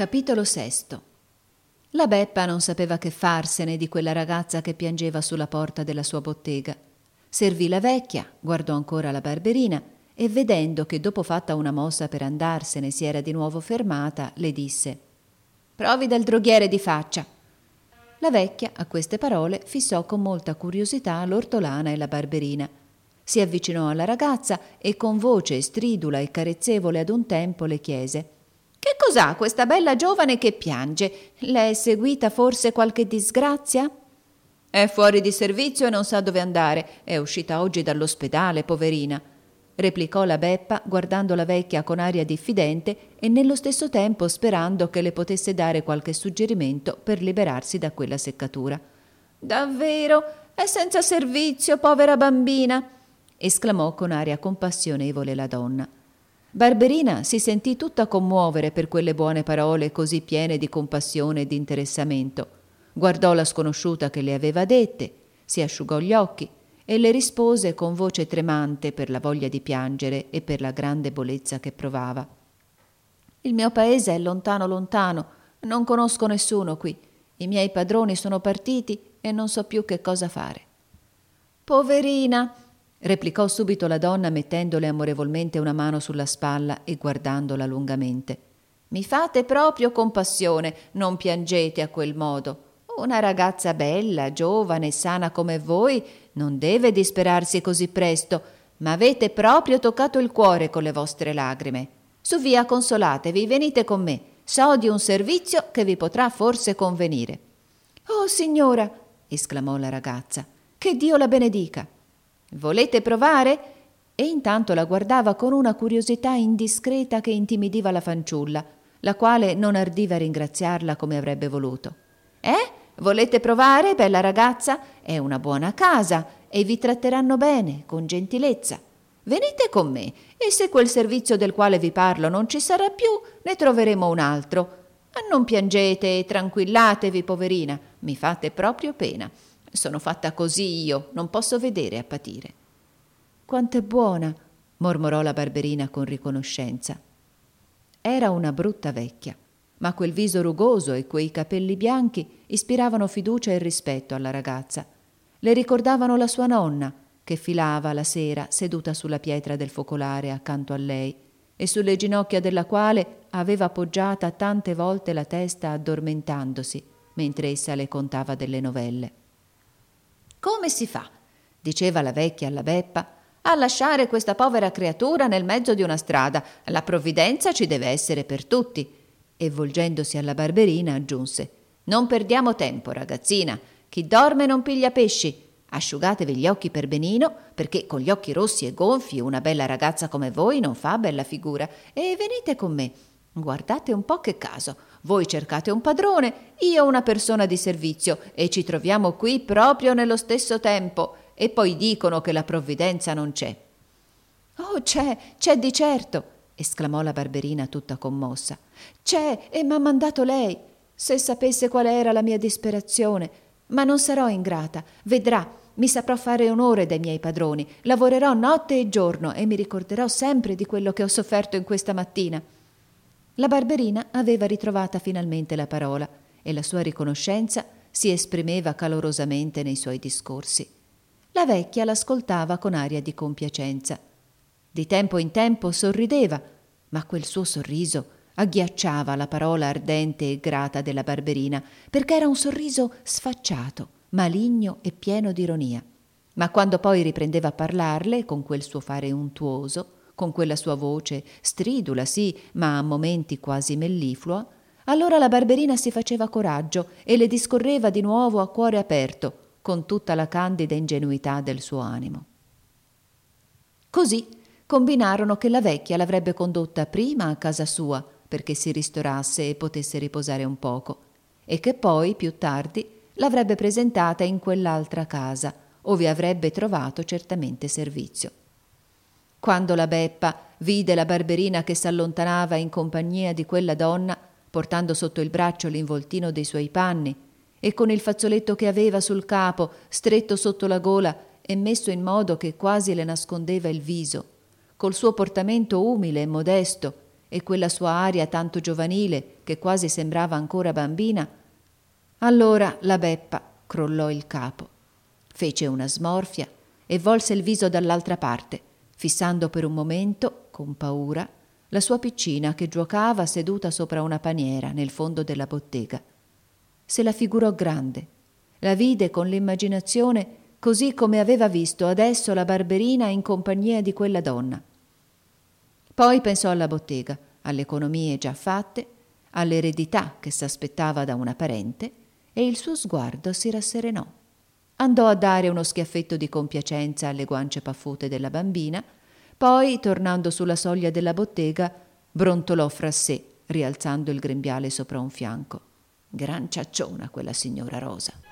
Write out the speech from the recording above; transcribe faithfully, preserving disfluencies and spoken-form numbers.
Capitolo sesto. La Beppa non sapeva che farsene di quella ragazza che piangeva sulla porta della sua bottega. Servì la vecchia, guardò ancora la barberina e, vedendo che dopo fatta una mossa per andarsene si era di nuovo fermata, le disse: «Provi dal droghiere di faccia». La vecchia, a queste parole, fissò con molta curiosità l'ortolana e la barberina. Si avvicinò alla ragazza e con voce stridula e carezzevole ad un tempo le chiese: «Che cos'ha questa bella giovane che piange? Le è seguita forse qualche disgrazia?» «È fuori di servizio e non sa dove andare. È uscita oggi dall'ospedale, poverina», replicò la Beppa, guardando la vecchia con aria diffidente e nello stesso tempo sperando che le potesse dare qualche suggerimento per liberarsi da quella seccatura. «Davvero? È senza servizio, povera bambina!» esclamò con aria compassionevole la donna. Barberina si sentì tutta commuovere per quelle buone parole così piene di compassione e di interessamento. Guardò la sconosciuta che le aveva dette, si asciugò gli occhi e le rispose con voce tremante per la voglia di piangere e per la gran debolezza che provava: «Il mio paese è lontano lontano, non conosco nessuno qui. I miei padroni sono partiti e non so più che cosa fare». «Poverina!» replicò subito la donna mettendole amorevolmente una mano sulla spalla e guardandola lungamente. «Mi fate proprio compassione, non piangete a quel modo. Una ragazza bella, giovane e sana come voi non deve disperarsi così presto, ma avete proprio toccato il cuore con le vostre lagrime. Su via, consolatevi, venite con me. So di un servizio che vi potrà forse convenire». «Oh, signora!» esclamò la ragazza. «Che Dio la benedica!» «Volete provare?» E intanto la guardava con una curiosità indiscreta che intimidiva la fanciulla, la quale non ardiva ringraziarla come avrebbe voluto. «Eh? Volete provare, bella ragazza? È una buona casa e vi tratteranno bene, con gentilezza. Venite con me e se quel servizio del quale vi parlo non ci sarà più, ne troveremo un altro. Non piangete e tranquillatevi, poverina, mi fate proprio pena. Sono fatta così io, non posso vedere a patire». «Quant'è buona!» mormorò la barberina con riconoscenza. Era una brutta vecchia, ma quel viso rugoso e quei capelli bianchi ispiravano fiducia e rispetto alla ragazza. Le ricordavano la sua nonna, che filava la sera seduta sulla pietra del focolare accanto a lei e sulle ginocchia della quale aveva appoggiata tante volte la testa addormentandosi mentre essa le contava delle novelle. «Come si fa?» diceva la vecchia alla Beppa, «a lasciare questa povera creatura nel mezzo di una strada? La provvidenza ci deve essere per tutti». E volgendosi alla barberina aggiunse: «Non perdiamo tempo, ragazzina. Chi dorme non piglia pesci. Asciugatevi gli occhi per benino, perché con gli occhi rossi e gonfi una bella ragazza come voi non fa bella figura. E venite con me. Guardate un po' che caso. Voi cercate un padrone, io una persona di servizio, e ci troviamo qui proprio nello stesso tempo. E poi dicono che la provvidenza non c'è». «Oh, c'è, c'è di certo!» esclamò la barberina tutta commossa. «C'è e m'ha mandato lei. Se sapesse qual era la mia disperazione. Ma non sarò ingrata. Vedrà, mi saprò fare onore dai miei padroni. Lavorerò notte e giorno e mi ricorderò sempre di quello che ho sofferto in questa mattina». La barberina aveva ritrovata finalmente la parola e la sua riconoscenza si esprimeva calorosamente nei suoi discorsi. La vecchia l'ascoltava con aria di compiacenza. Di tempo in tempo sorrideva, ma quel suo sorriso agghiacciava la parola ardente e grata della barberina, perché era un sorriso sfacciato, maligno e pieno d'ironia. Ma quando poi riprendeva a parlarle con quel suo fare untuoso, con quella sua voce stridula, sì, ma a momenti quasi melliflua, allora la barberina si faceva coraggio e le discorreva di nuovo a cuore aperto, con tutta la candida ingenuità del suo animo. Così combinarono che la vecchia l'avrebbe condotta prima a casa sua perché si ristorasse e potesse riposare un poco, e che poi, più tardi, l'avrebbe presentata in quell'altra casa, ove avrebbe trovato certamente servizio. Quando la Beppa vide la barberina che s'allontanava in compagnia di quella donna, portando sotto il braccio l'involtino dei suoi panni, e con il fazzoletto che aveva sul capo stretto sotto la gola e messo in modo che quasi le nascondeva il viso, col suo portamento umile e modesto, e quella sua aria tanto giovanile che quasi sembrava ancora bambina, allora la beppa crollò il capo, fece una smorfia e volse il viso dall'altra parte, fissando per un momento, con paura, la sua piccina che giuocava seduta sopra una paniera nel fondo della bottega. Se la figurò grande, la vide con l'immaginazione così come aveva visto adesso la barberina in compagnia di quella donna. Poi pensò alla bottega, alle economie già fatte, all'eredità che s'aspettava da una parente, e il suo sguardo si rasserenò. Andò a dare uno schiaffetto di compiacenza alle guance paffute della bambina, poi, tornando sulla soglia della bottega, brontolò fra sé, rialzando il grembiale sopra un fianco. Gran ciacciona quella signora Rosa.